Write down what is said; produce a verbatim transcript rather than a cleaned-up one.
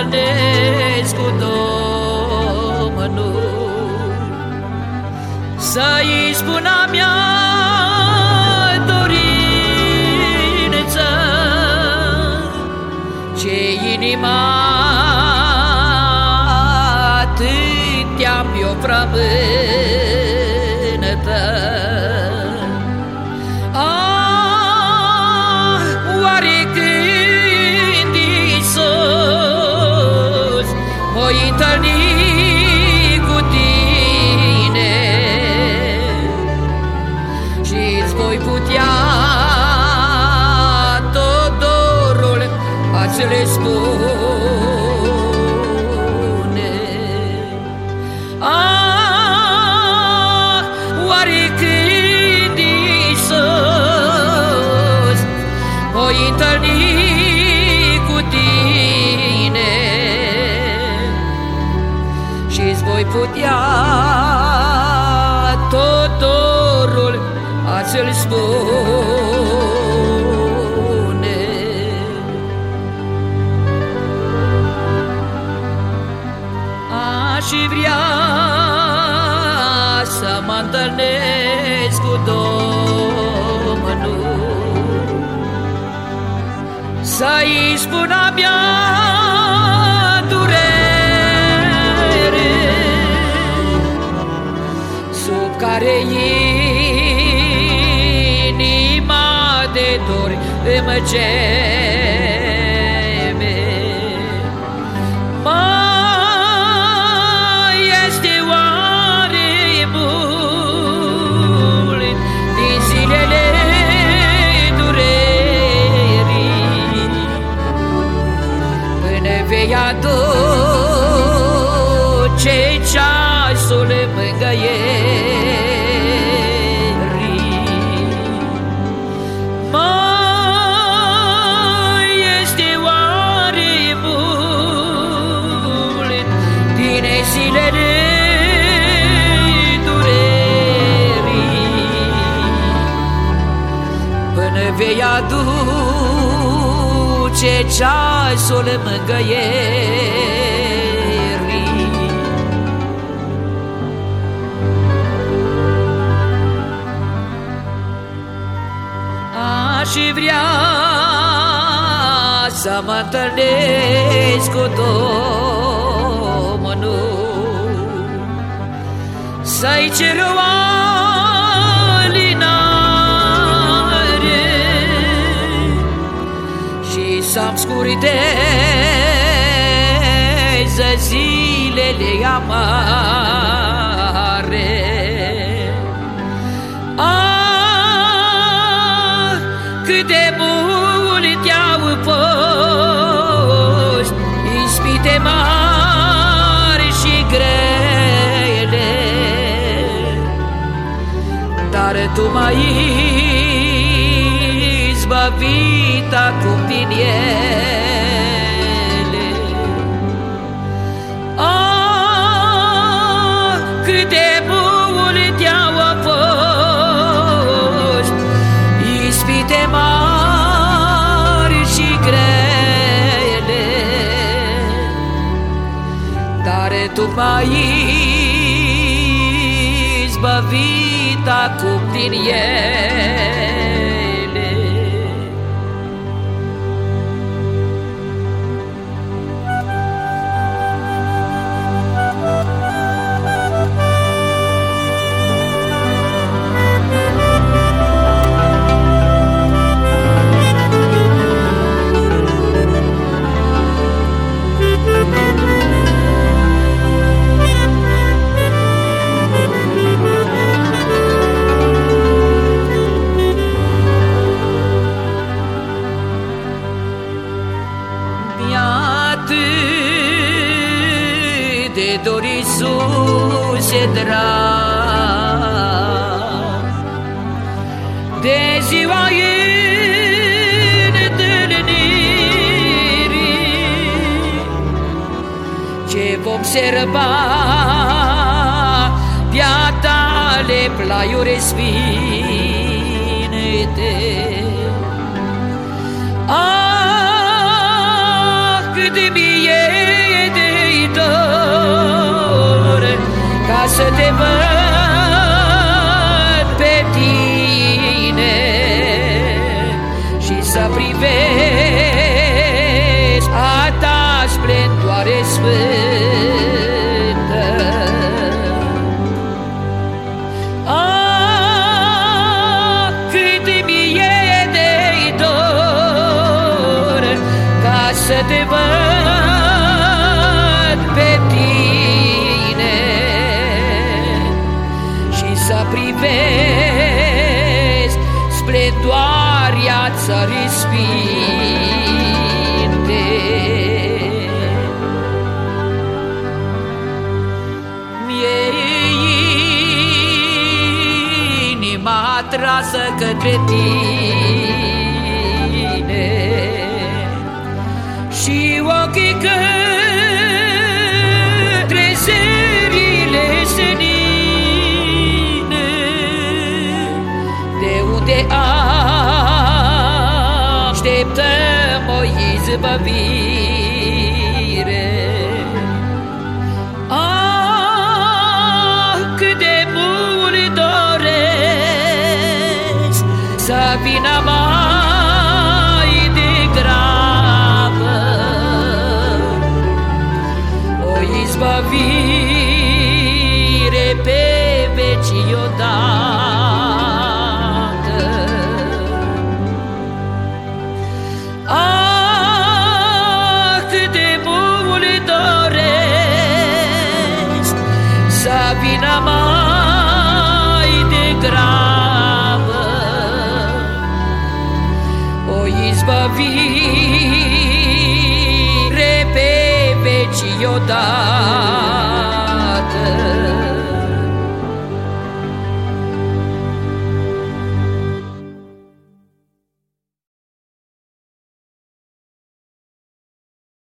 întâlnesc cu Domnul, să-i spun a mea dorință, ce inima atâtea mi-o frământă. Ah, oare când Iisus m-o întâlni cu tine și-ți voi putea tot dorul a-ți-l spune. Ah, oare când Iisus m-o întâlni cu tine și-ți voi putea tot dorul a-ți-l spune. Aș vrea să mă întâlnesc cu Domnul, să-i spun a mea durere, sub care inima de dor îmi geme. Mai este oare mult din zilele durerii, până vei aduce ceasul mângâierii? Mai este oare mult din zilele durerii, până vei aduce ceasul mângâierii? Aș vrea să mă întâlnesc cu Domnul, să-i cer o alinare și să-mi scurteze zilele amare. Cât de mult te-au fost ispite mari și grele, dar tu m-ai izbăvit acum din ele. Ah, cât de mult te-au fost ispite mari și grele, dar tu m-ai izbăvit acum din ele. De dor, Iisuse drag, de ziua întâlnirii, ce vom sărba de-a tale plaiuri sfinte. Ah, cât mie să te văd pe tine și să privesc a ta splendoare sfântă. Ah, cât mi-e de-i dor ca să te văd pe tine și să privesc splendoarea țării sfinte. Mi-e inima trasă către tine și ochii către serile senine, de unde așteptăm o izbăvire. Ah, cât de mult doresc să vină mai degrabă o izbăvire pe vecii odată. Ah, cât de mult doresc să vină mai degrabă o izbăvire pe vecii odată.